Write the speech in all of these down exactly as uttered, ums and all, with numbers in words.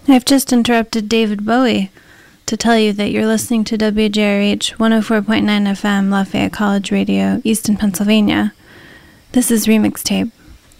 I've just interrupted David Bowie to tell you that you're listening to W J R H one oh four point nine F M Lafayette College Radio, Easton, Pennsylvania. This is Remix Tape.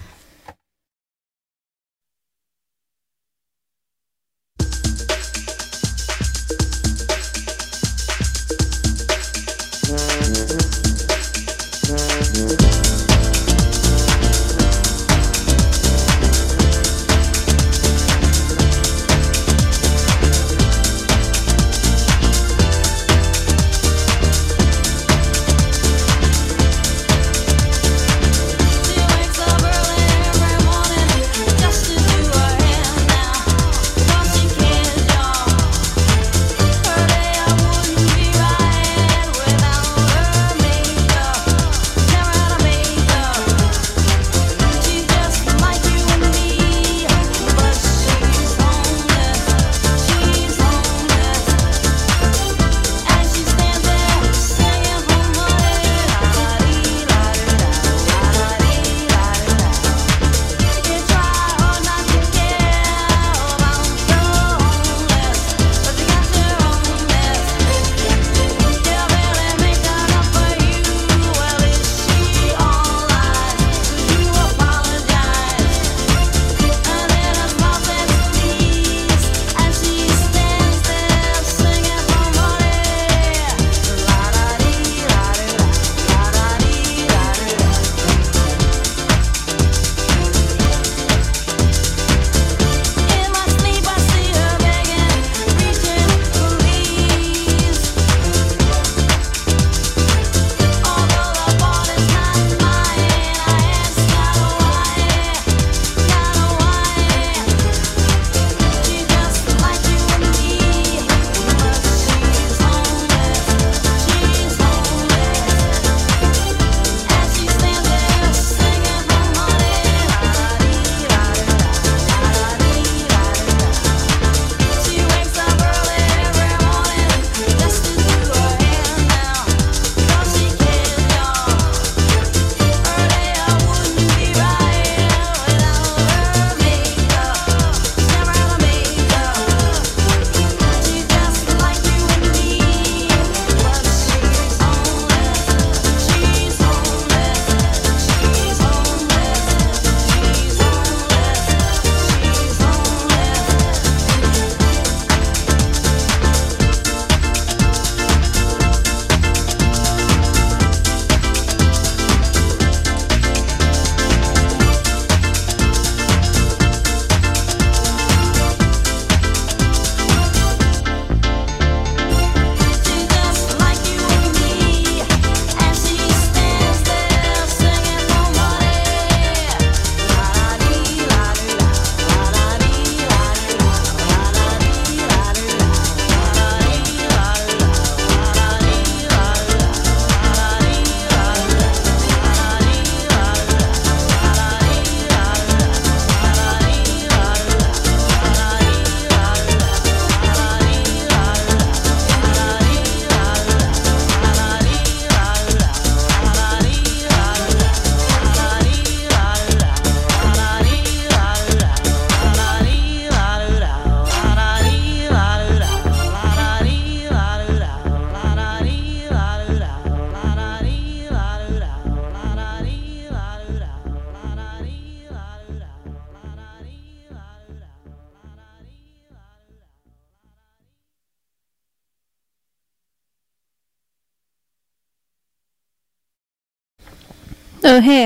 Oh hey,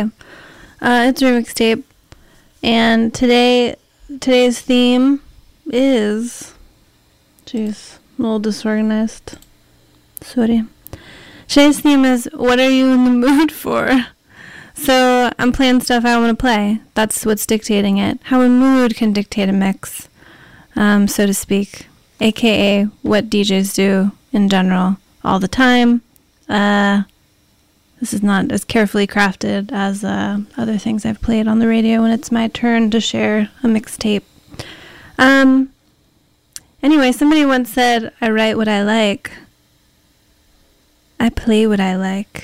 uh, it's Remix Tape, and today today's theme is, jeez, a little disorganized. Sorry. Today's theme is what are you in the mood for? So I'm playing stuff I want to play. That's what's dictating it. How a mood can dictate a mix, um, so to speak, aka what D Js do in general all the time. Uh. This is not as carefully crafted as uh, other things I've played on the radio when it's my turn to share a mixtape. Um, anyway, somebody once said, I write what I like. I play what I like.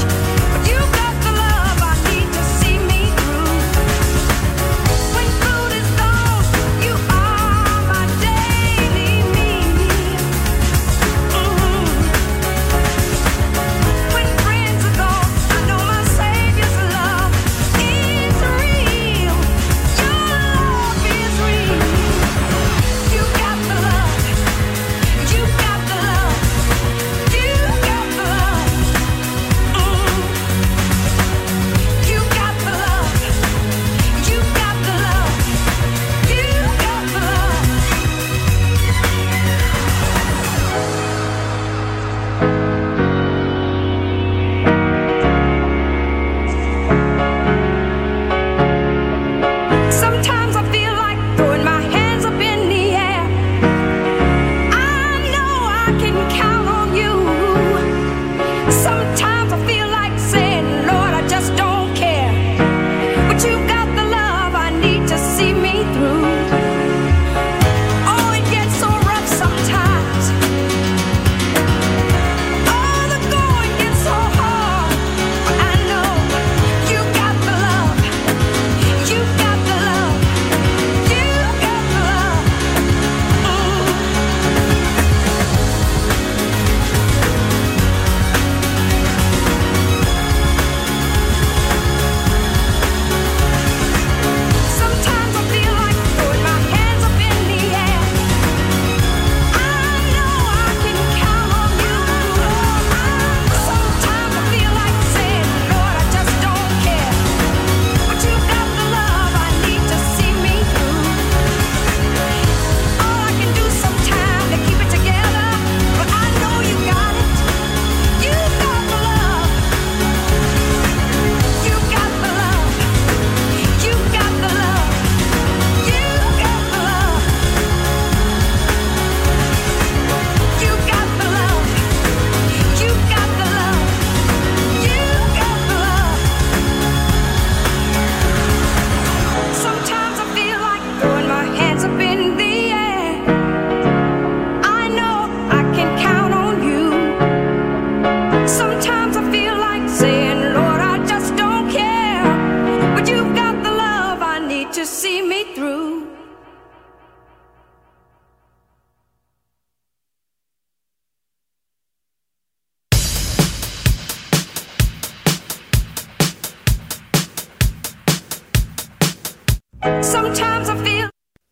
Sometimes I feel.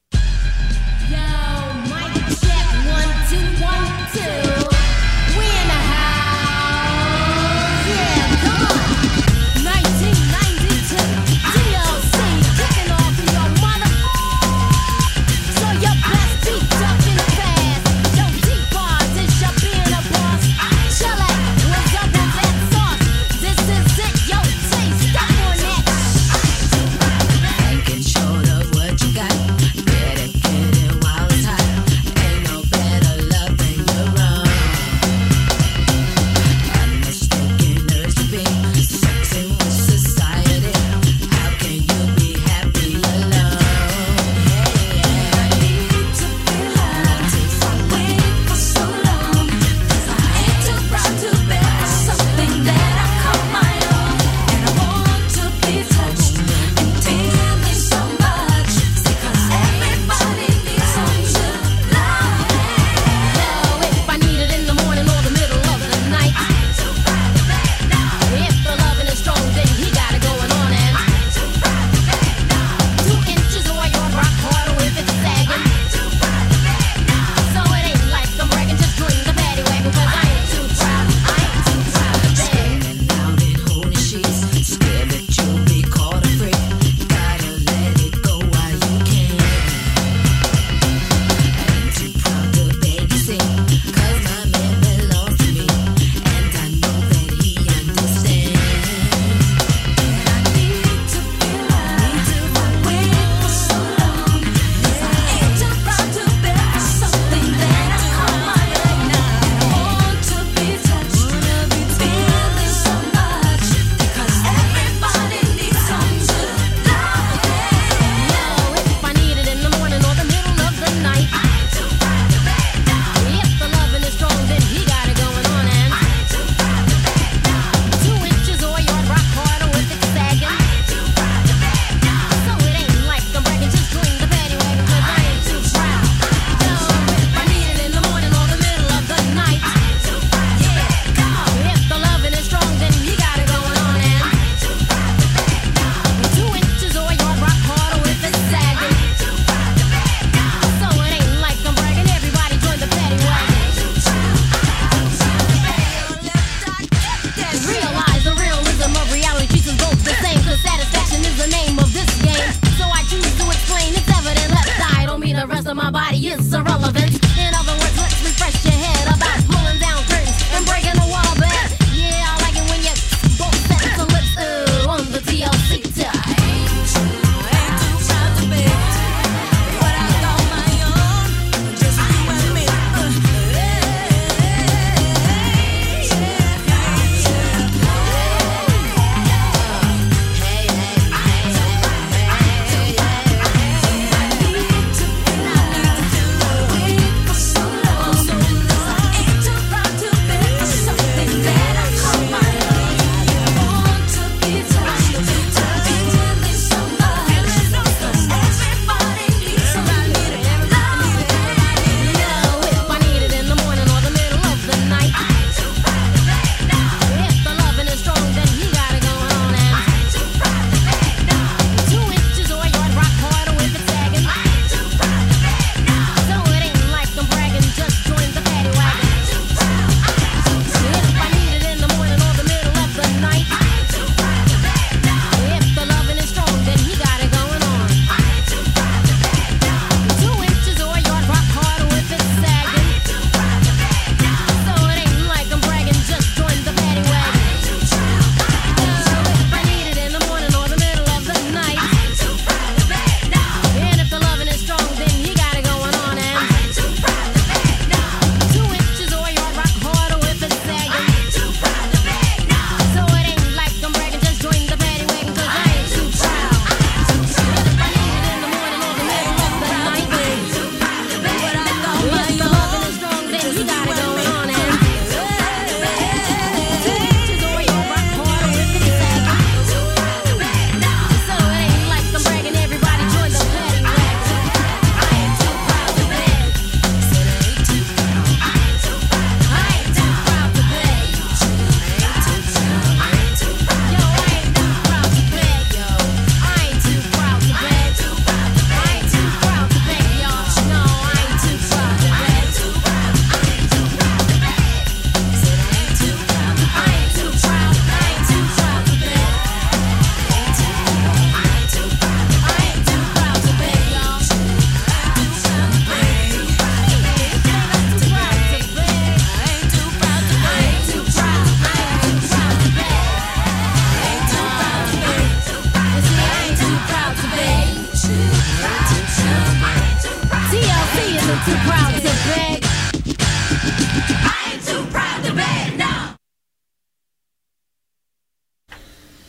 Yo, mic check, one, two, one, two. We in the house. Yeah, come on. nineteen ninety-two, D L C, kicking off in your mother. So your best beat ducking fast. Yo, D-Bars, it's your being a boss. Chile, what's up with that sauce? This is it, yo, taste, step on that. Making sure of what you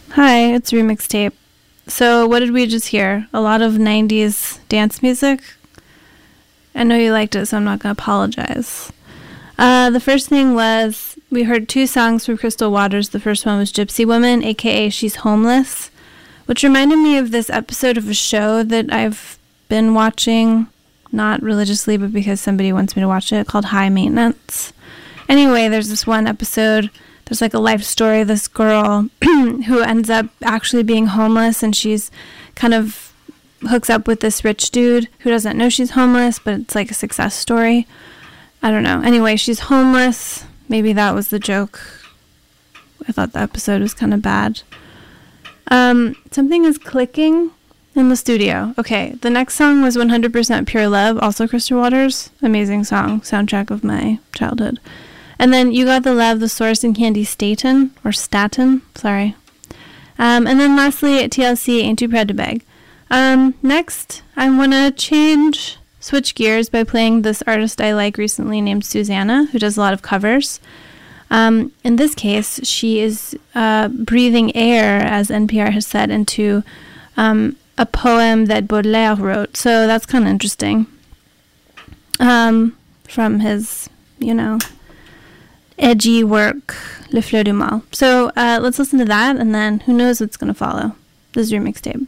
Hi, it's Remix Tape. So what did we just hear? A lot of nineties dance music? I know you liked it, so I'm not going to apologize. Uh, the first thing was, we heard two songs from Crystal Waters. The first one was Gypsy Woman, aka She's Homeless, which reminded me of this episode of a show that I've been watching, not religiously, but because somebody wants me to watch it, called High Maintenance. Anyway, there's this one episode, there's like a life story of this girl who ends up actually being homeless, and she's kind of hooks up with this rich dude who doesn't know she's homeless, but it's like a success story. I don't know. Anyway, she's homeless. Maybe that was the joke. I thought the episode was kind of bad. Um, something is clicking in the studio. Okay, the next song was one hundred percent Pure Love, also Crystal Waters. Amazing song, soundtrack of my childhood. And then You Got the Love, The Source, and Candy Staten, or Staten, sorry. Um, and then lastly, T L C, Ain't Too Proud to Beg. Um, next, I want to change, switch gears by playing this artist I like recently named Susanna, who does a lot of covers. Um, in this case, she is uh, breathing air, as N P R has said, into um, a poem that Baudelaire wrote. So that's kind of interesting. Um, from his, you know, edgy work, Le Fleur du Mal. So uh, let's listen to that, and then who knows what's going to follow. This is your mixtape.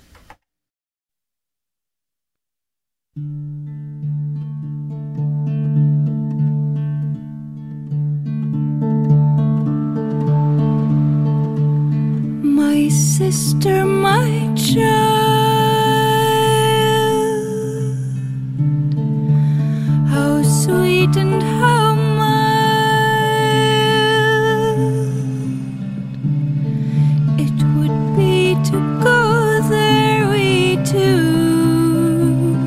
My sister, my child, how sweet and how mild it would be to go there, we two,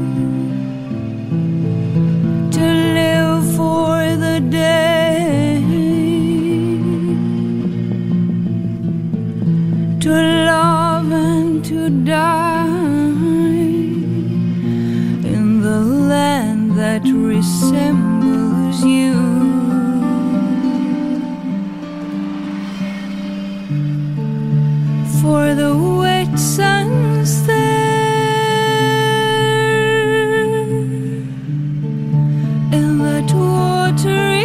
to live for the day, to love and to die in the land that resembles you. For the wet sun's there in that watery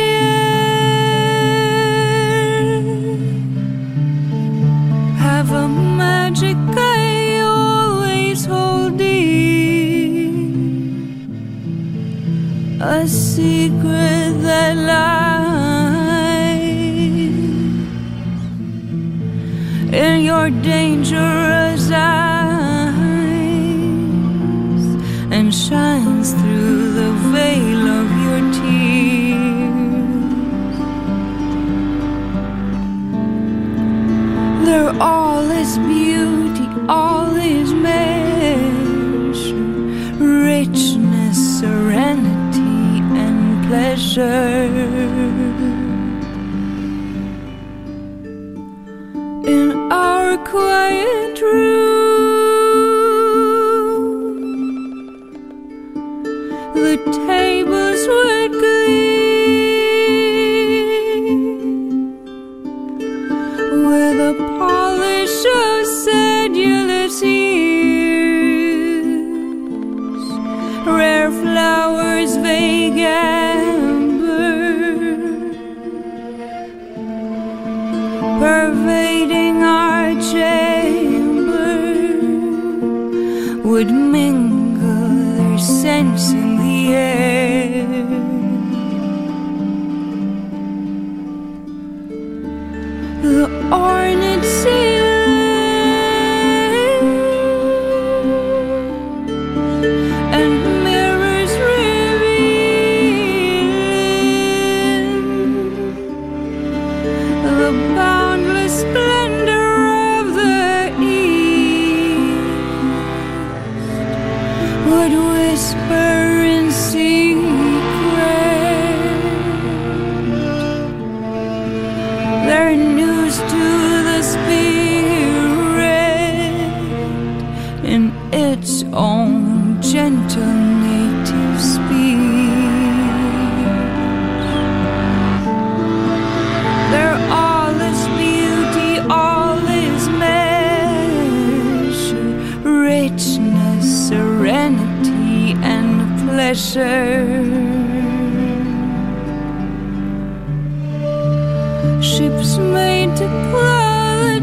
have a magic I always hold dear, a secret that lies in your dangerous eyes and shines through the veil of your tears. There all is beauty, all is measure, richness, serenity, and pleasure. In our quiet room, the tables would gleam with a polish of sedulous years, rare flowers, vague amber, pervading our chamber, would mingle their scents in the air. The ornate ceiling and mirrors revealing the boundless splendor of the east would whisper in secret their news to the pleasure. Ships made to plow the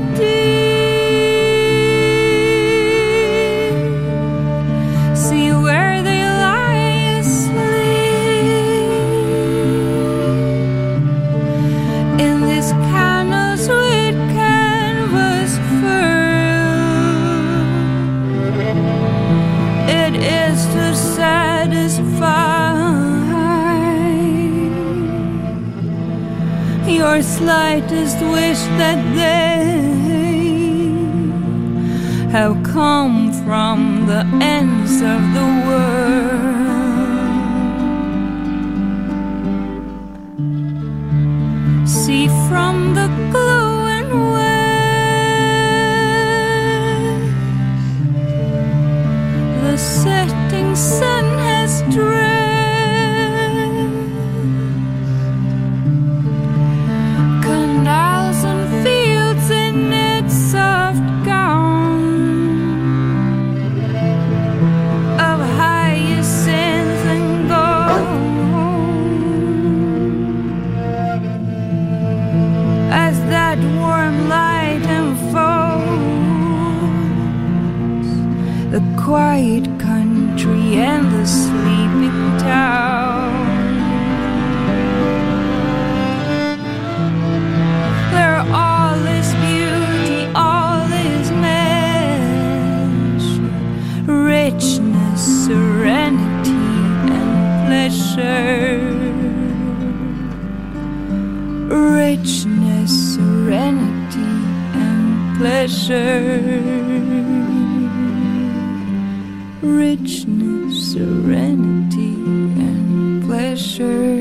deep, see where they lie asleep in this canals with canvas furled. It is to satisfy your slightest wish that they have come from the ends of the world. See from the glowing west, the setting sun has dressed canals and fields in its soft gown of hyacinth and gold. As that warm light unfolds, the quiet country and the sleeping town, all is beauty, all is measure, richness, serenity, and pleasure. Richness, serenity, and pleasure. Richness, serenity, and pleasure.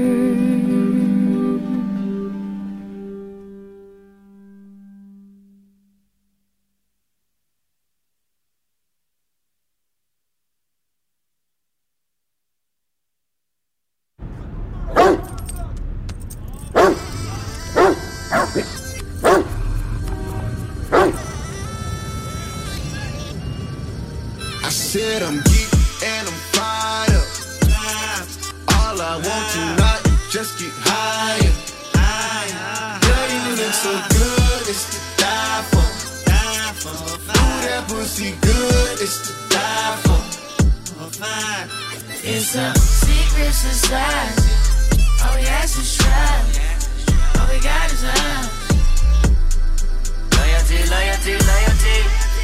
I said I'm geek and I'm fired up. All I want tonight is just get higher. Girl, you look so good, it's to die for. Ooh, that pussy good, it's to die for. It's a secret society. All we ask is try. All we got is love. Loyalty, loyalty, loyalty.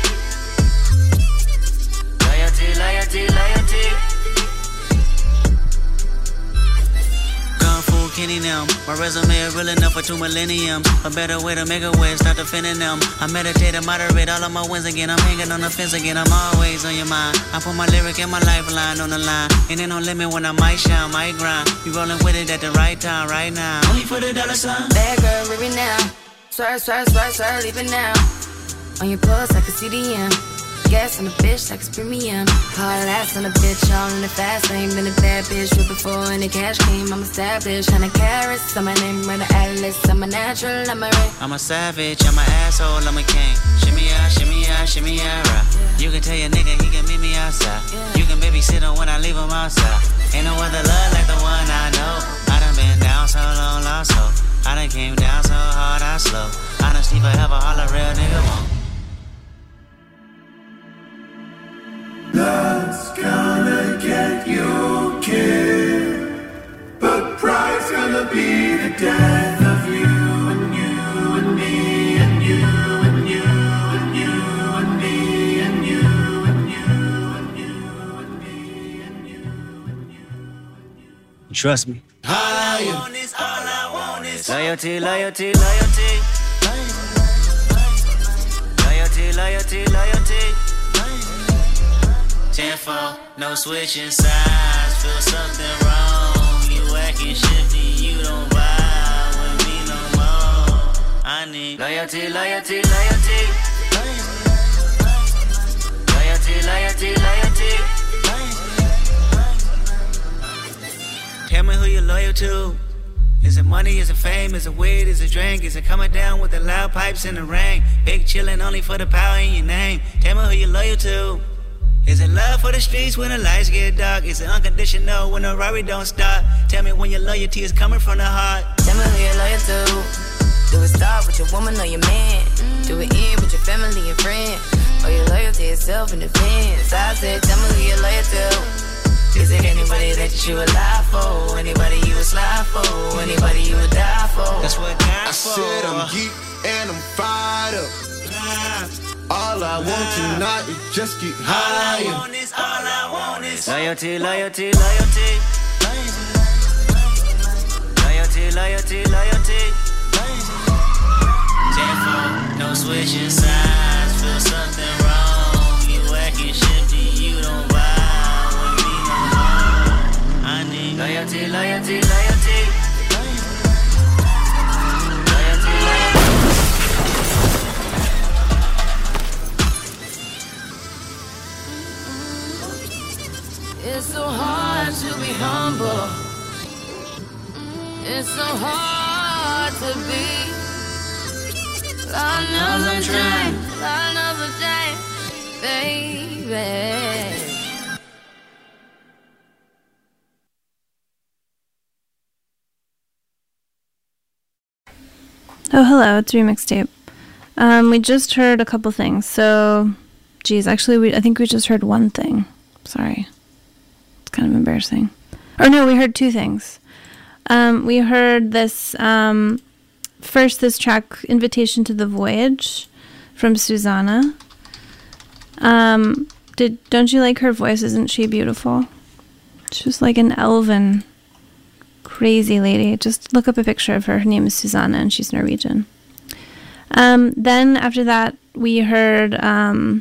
Loyalty, loyalty, loyalty. Kung Fu Kenny now. My resume is real enough for two millenniums. A better way to make a way, start defending them. I meditate and moderate all of my wins again. I'm hanging on the fence again. I'm always on your mind. I put my lyric and my lifeline on the line. And ain't no limit when I might shine, might grind. You rolling with it at the right time, right now. Only for the dollar sign. Bad girl, leave it now. Swerve, swerve, swerve, swerve, leave it now. On your pulse, I can see the M. Gas on the bitch like it's premium. Hard ass on the bitch, all in the fast lane. Been a bad bitch with before and the cash came. I'm established, hundred carats on my name, run the atlas. I'm a natural, I'm a ray. I'm a savage, I'm an asshole, I'm a king. Shimmy out, shimmy out, shimmy out, right. You can tell your nigga he can meet me outside. You can babysit him when I leave him outside. Ain't no other love like the one I know. I done been down so long, lost hope. I done came down so hard, I slow. Honesty forever, all a real nigga want. Love's gonna get you killed, but pride's gonna be the death of you and you and me and you and you and you and me and you and you and you and me and you and you. Trust me. All I want is, all I want is loyalty, loyalty, loyalty. Loyalty, loyalty, loyalty. ten four, no switching sides. Feel something wrong. You acting shifty, you don't vibe with me no more. I need loyalty, loyalty, loyalty. Loyalty, loyalty, loyalty. Tell me who you're loyal to. Is it money, is it fame, is it weed, is it drink? Is it coming down with the loud pipes in the rain? Big chillin' only for the power in your name. Tell me who you're loyal to. Is it love for the streets when the lights get dark? Is it unconditional when the Rari don't stop? Tell me when your loyalty is coming from the heart. Tell me who you're loyal to. Do it start with your woman or your man? Do it end with your family and friends? Or your loyalty is self-defense? I said, tell me who you're loyal to. Is it anybody that you would lie for? Anybody you would slide for? Anybody you would die for? That's what God I for. said I'm geek and I'm fired up. All I want tonight is just get All I higher. want is, all I want is loyalty, loyalty, loyalty. Loyalty, loyalty, loyalty. Tenfold, no switching sides. Feel something wrong. You acting shifty, you don't vibe with me no more. I need loyalty, loyalty, loyalty. Loyalty, loyalty. It's so hard to be humble. It's so hard to be. Lord knows I'm trying. Lord knows I'm trying, baby. Oh, hello, it's Remix Tape. Um, we just heard a couple things, so, geez, actually, we I think we just heard one thing. Sorry. It's kind of embarrassing. Or no, we heard two things. Um, we heard this, um, first this track, Invitation to the Voyage, from Susanna. Um, did, don't you like her voice? Isn't she beautiful? She's like an elven, crazy lady. Just look up a picture of her. Her name is Susanna, and she's Norwegian. Um, then after that, we heard um,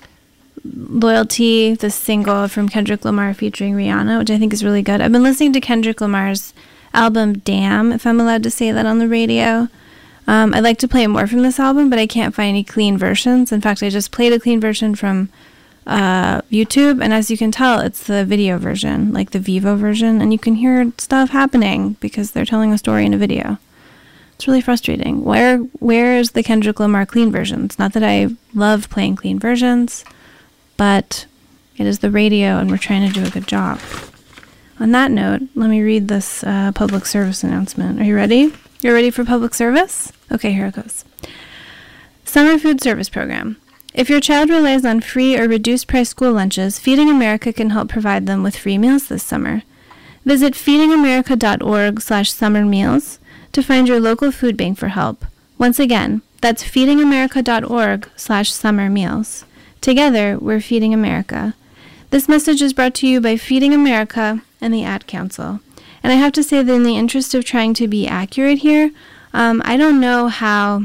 Loyalty, the single from Kendrick Lamar featuring Rihanna, which I think is really good. I've been listening to Kendrick Lamar's album Damn, if I'm allowed to say that on the radio. Um, I'd like to play more from this album, but I can't find any clean versions. In fact, I just played a clean version from uh, YouTube, and as you can tell, it's the video version, like the Vivo version, and you can hear stuff happening because they're telling a story in a video. It's really frustrating. Where where is the Kendrick Lamar clean version? It's not that I love playing clean versions, but it is the radio, and we're trying to do a good job. On that note, let me read this uh, public service announcement. Are you ready? You're ready for public service? Okay, here it goes. Summer Food Service Program. If your child relies on free or reduced price school lunches, Feeding America can help provide them with free meals this summer. Visit feedingamerica.org slash summer meals to find your local food bank for help. Once again, that's feedingamerica.org slash summer meals. Together, we're Feeding America. This message is brought to you by Feeding America and the Ad Council. And I have to say that in the interest of trying to be accurate here, um, I don't know how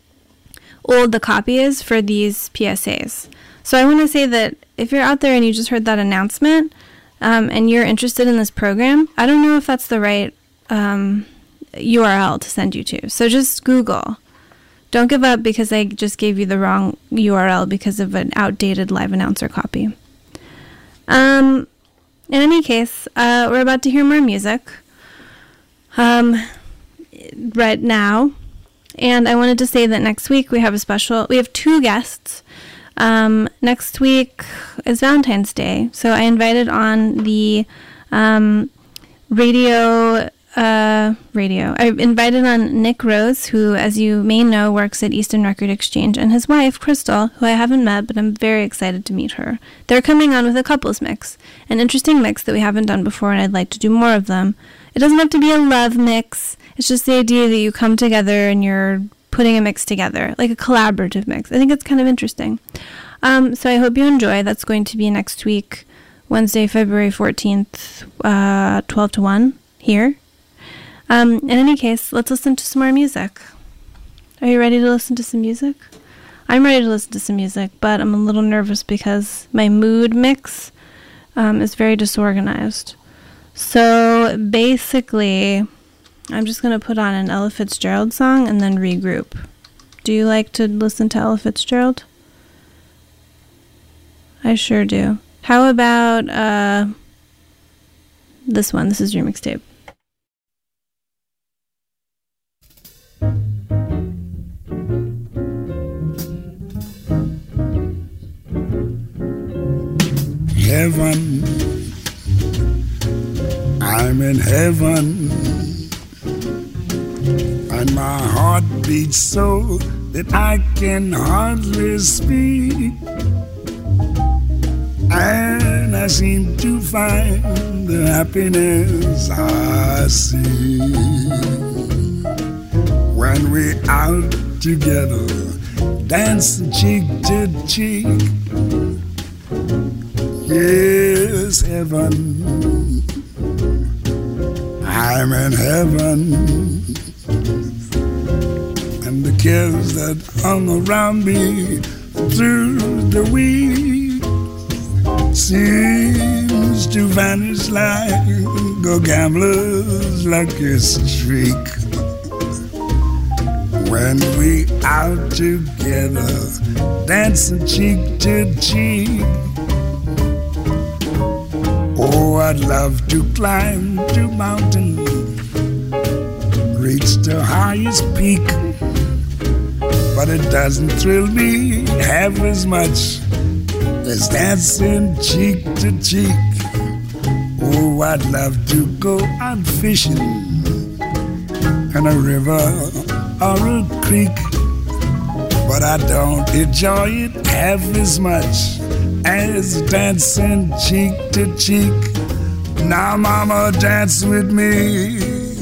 old the copy is for these P S As. So I want to say that if you're out there and you just heard that announcement um, and you're interested in this program, I don't know if that's the right um, U R L to send you to. So just Google. Don't give up because I just gave you the wrong U R L because of an outdated live announcer copy. Um, in any case, uh, we're about to hear more music um, right now. And I wanted to say that next week we have a special, we have two guests. Um, next week is Valentine's Day. So I invited on the um, radio, uh, radio. I invited on Nick Rose, who, as you may know, works at Easton Record Exchange, and his wife, Crystal, who I haven't met, but I'm very excited to meet her. They're coming on with a couples mix, an interesting mix that we haven't done before, and I'd like to do more of them. It doesn't have to be a love mix. It's just the idea that you come together and you're putting a mix together, like a collaborative mix. I think it's kind of interesting. Um, so I hope you enjoy. That's going to be next week, Wednesday, February fourteenth, uh, twelve to one, here. Um, in any case, let's listen to some more music. Are you ready to listen to some music? I'm ready to listen to some music, but I'm a little nervous because my mood mix um, is very disorganized. So basically, I'm just going to put on an Ella Fitzgerald song and then regroup. Do you like to listen to Ella Fitzgerald? I sure do. How about uh, this one? This is your mixtape. heaven, and my heart beats so that I can hardly speak. And I seem to find the happiness I see when we're out together, dancing cheek to cheek. Yes, heaven, I'm in heaven, and the cares that hung around me through the week seems to vanish like a gambler's lucky streak. When we out together, dancing cheek to cheek. Oh, I'd love to climb the mountain, reach the highest peak, but it doesn't thrill me half as much as dancing cheek to cheek. Oh, I'd love to go out fishing in a river or a creek, but I don't enjoy it half as much as dancing cheek to cheek. Now, mama, dance with me.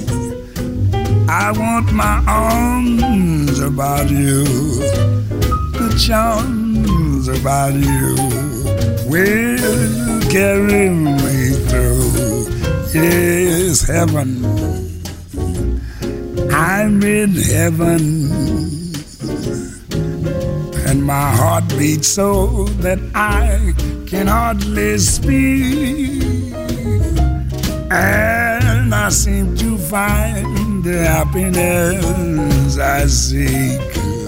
I want my arms about you, the charms about you will carry me through. Yes, heaven, I'm in heaven, and my heart beats so that I can hardly speak. And I seem to find the happiness I seek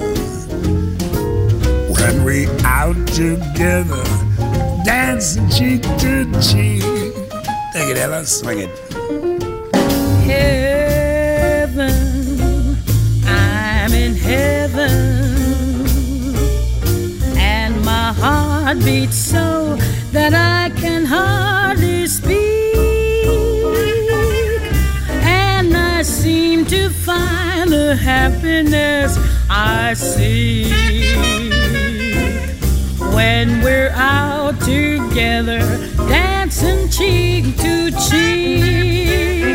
when we out together, dancing cheek to cheek. Take it, Ella, swing it. Heaven, I'm in heaven, and my heart beats so that I can hardly speak. And I seem to find the happiness I seek when we're out together, dancing cheek to cheek.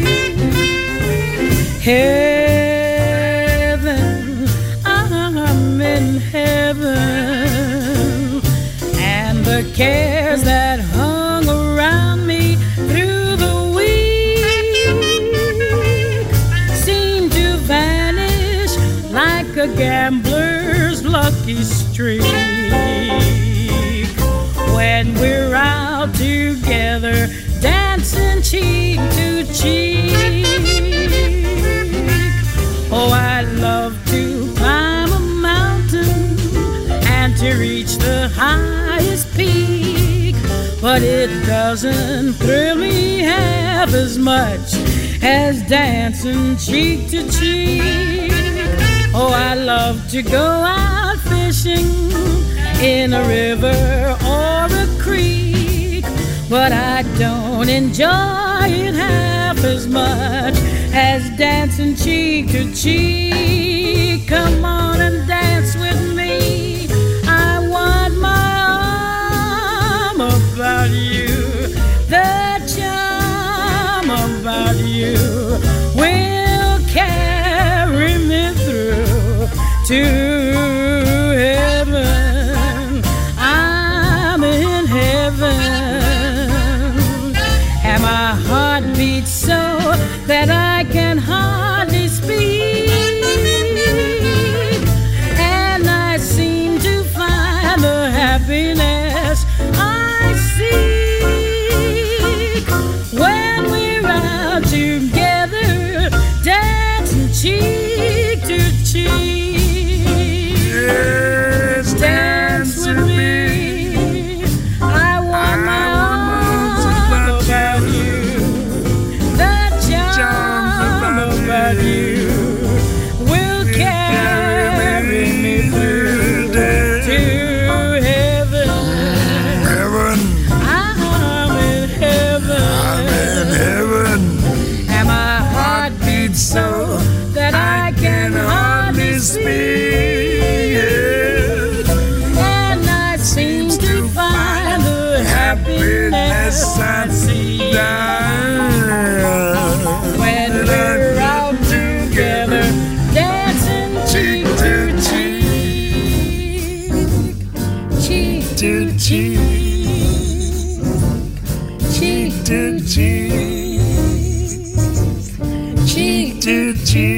Heaven, I'm in heaven, and the cares that hung around me through the week seem to vanish like a gambler's lucky streak. When we're out together, dancing cheek to cheek. Oh, I love to climb a mountain and to reach the highest peak, but it doesn't thrill me half as much as dancing cheek to cheek. Oh, I love to go out fishing in a river or a creek, but I don't enjoy it half as much as dancing cheek to cheek. Come on and dance with me. I want my arm about you. The charm about you will carry me through to heaven. I'm in heaven, and my heart beats so that I can hardly speak. And I seem to find the happiness I seek when we're out together, dancing cheek to cheek. Yes, dance with me. I want my arms about you. The charm about you will carry me through to heaven. Heaven, I'm in heaven. I'm in heaven,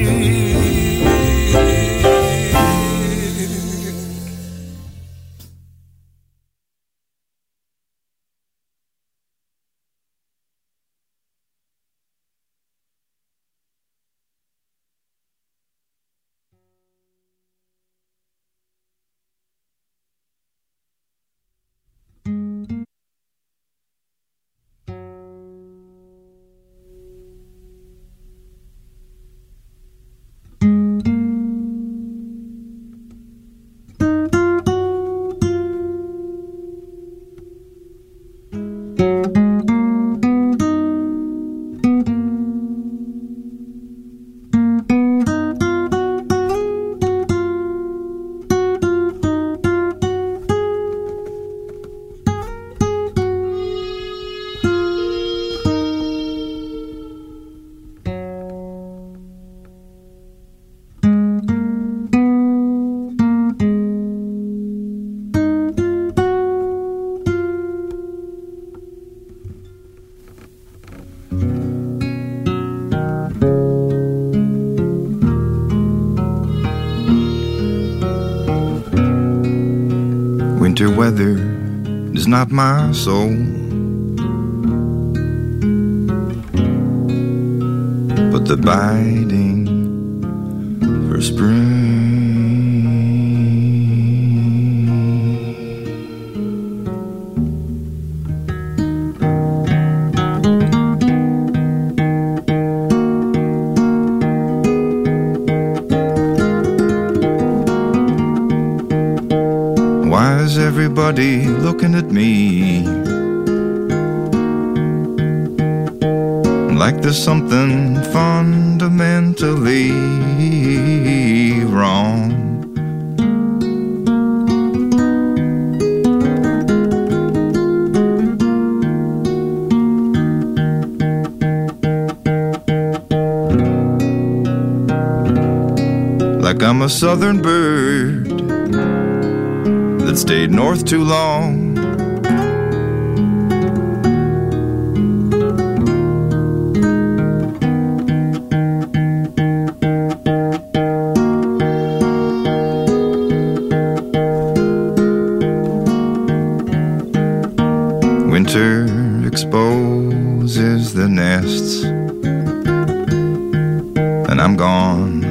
Winter weather is not my soul, but the biting for spring. Why is everybody looking at me like there's something fundamentally wrong? Like I'm a southern bird that stayed north too long. Winter exposes the nests, and I'm gone.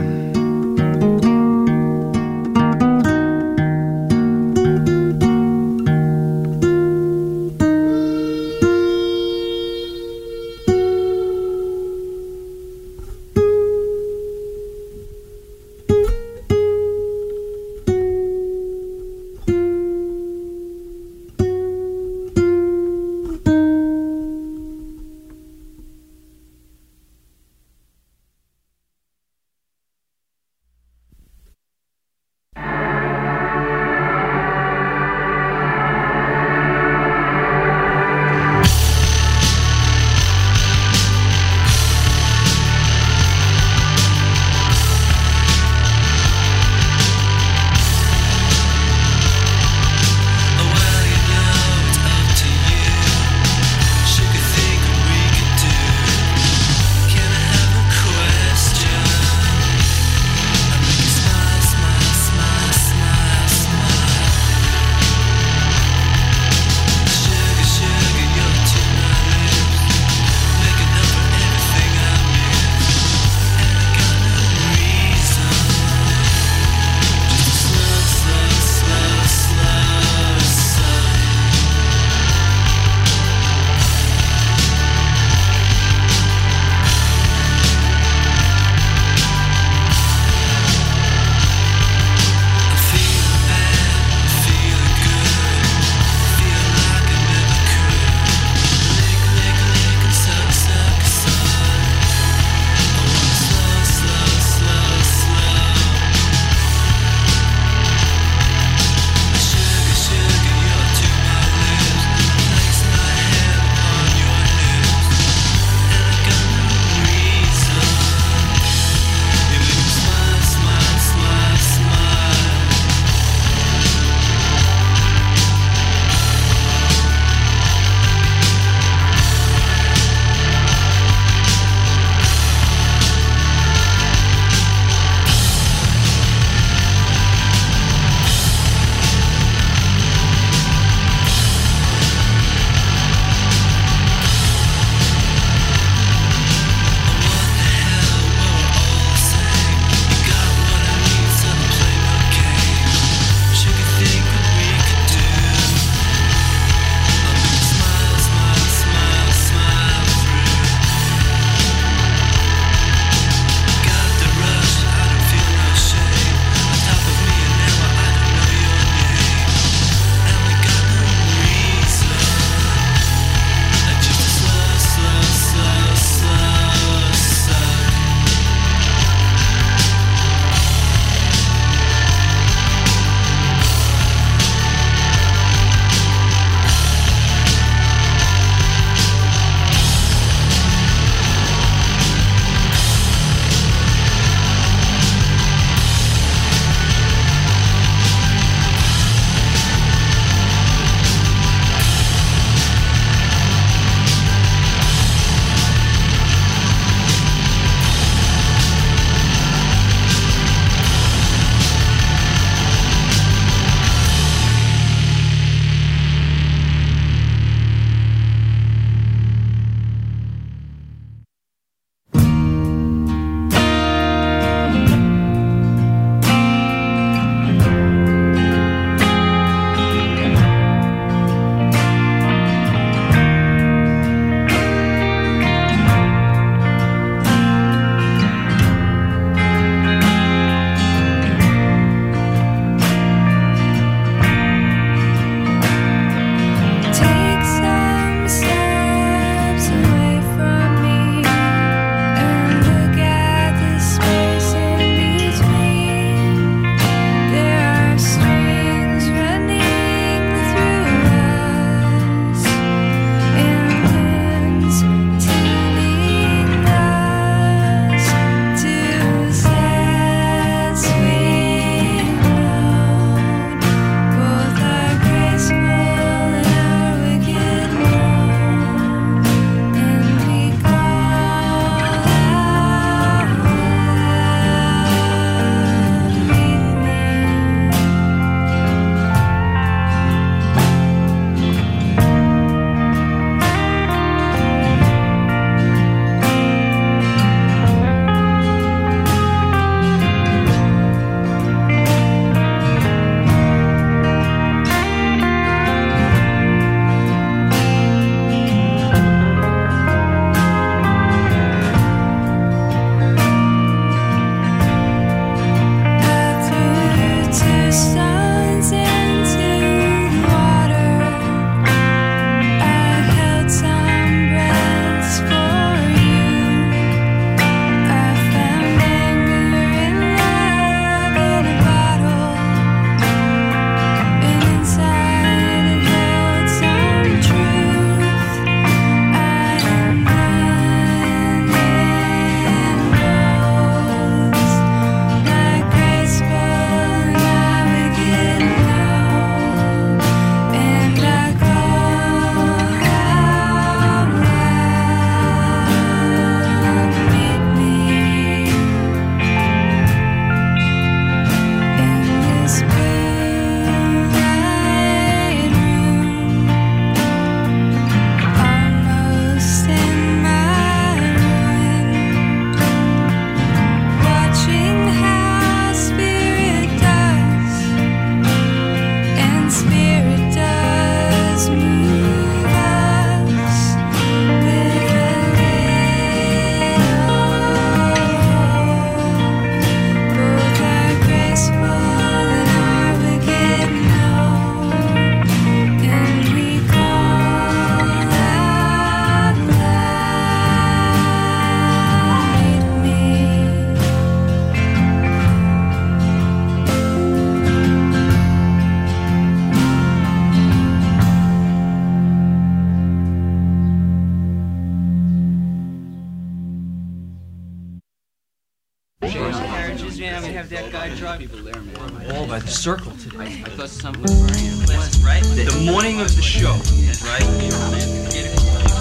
carriages, man. We have that guy drive. People there, man. All by the circle today. I, I thought something was burning. Right? The, the morning of the show, right?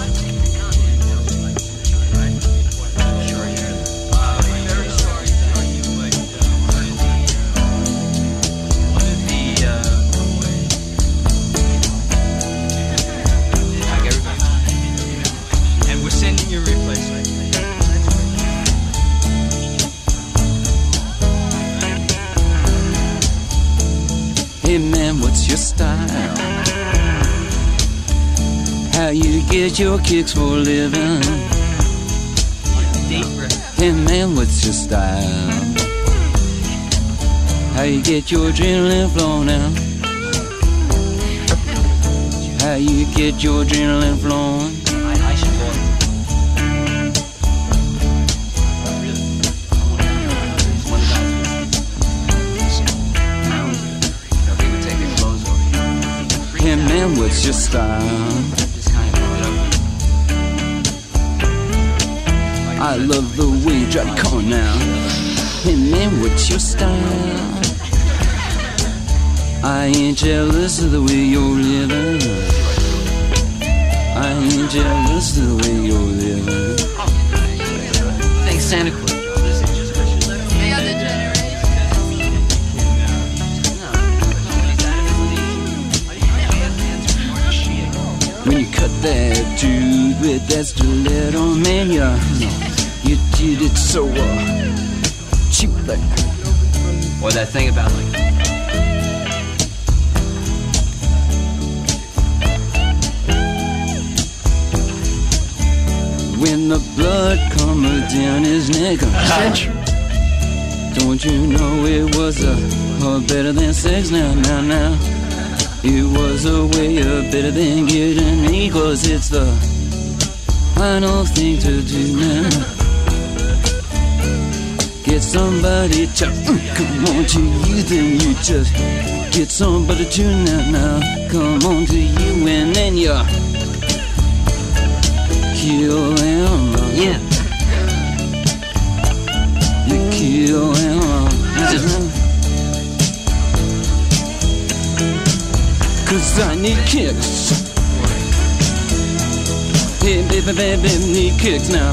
Hey man, what's your style? How you get your kicks for a living? Hey man, what's your style? How you get your adrenaline flowing out? How you get your adrenaline flowing? I, I should go. Hey man, what's your style? I love the way you drive your car now. Hey man, what's your style? I ain't jealous of the way you're living. I ain't jealous of the way you're living. Thanks, Santa Claus. When you cut that dude with that stiletto, man, you, you did it so uh, cheap like. Or that thing about like. When the blood comes down his neck, don't you know it was a, a better than sex now, now, now. It was a way of better than getting me, 'cause it's the final thing to do now. Get somebody to uh, come on to you, then you just get somebody to now, now. Come on to you, and then you kill him. Yeah. You kill him. 'Cause I need kicks. Hey baby, baby, need kicks now.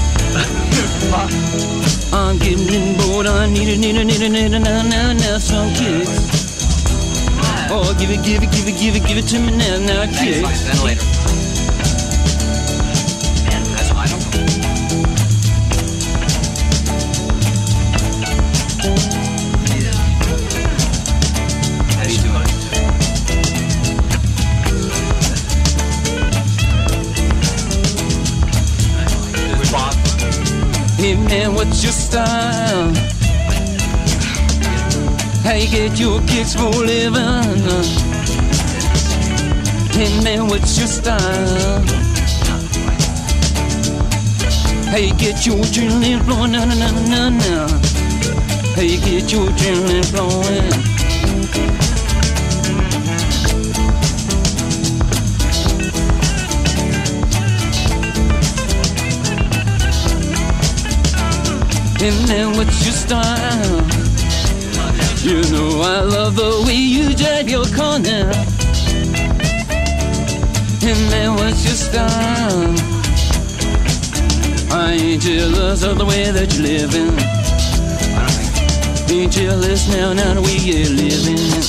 I'm getting bored, I need it, need it, need it, need it, now, now, now, some kicks. Oh, give it, give it, give it, give it, give it to me now, now, kicks. Thanks, then later. Man, that's I don't know. How do you do it? Hey man, what's your style? How you get your kicks for a living? Hey man, what's your style? How you get your adrenaline flowing? No, no, no, no, no. How you get your adrenaline flowing? And then what's your style? You know I love the way you drive your car now. And then what's your style? I ain't jealous of the way that you're living. Ain't jealous now, now the way you're living.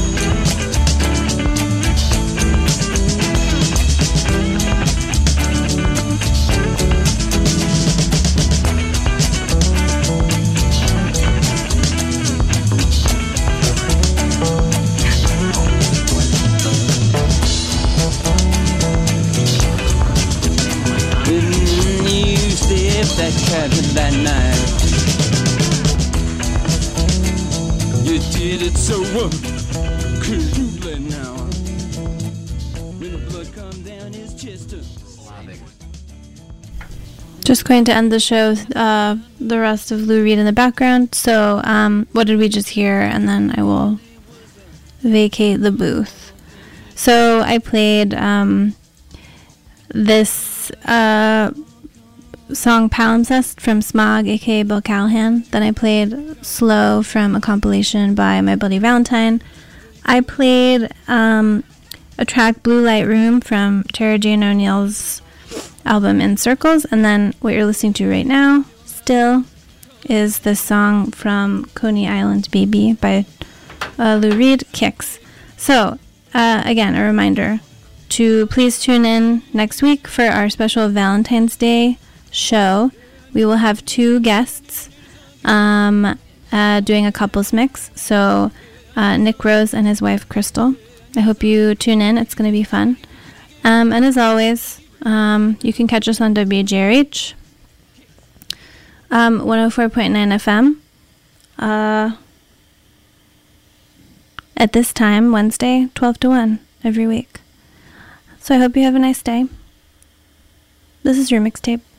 That cabin that night, you did it so uh, coolly now. When the blood come down his chest. Just going to end the show with uh, the rest of Lou Reed in the background. So, um, what did we just hear? And then I will vacate the booth. So I played um, this. Uh, song Palimpsest from Smog, aka Bill Callahan. Then I played Slow from a compilation by My Bloody Valentine. I played um, a track Blue Light Room from Tara Jane O'Neill's album In Circles. And then what you're listening to right now still is this song from Coney Island Baby by uh, Lou Reed, Kicks. So, uh, again, a reminder to please tune in next week for our special Valentine's Day show. We will have two guests um, uh, doing a couples mix. So, uh, Nick Rose and his wife, Crystal. I hope you tune in. It's going to be fun. Um, and as always, um, you can catch us on W J R H. Um, one oh four point nine F M uh, at this time, Wednesday, twelve to one every week. So I hope you have a nice day. This is your mixtape.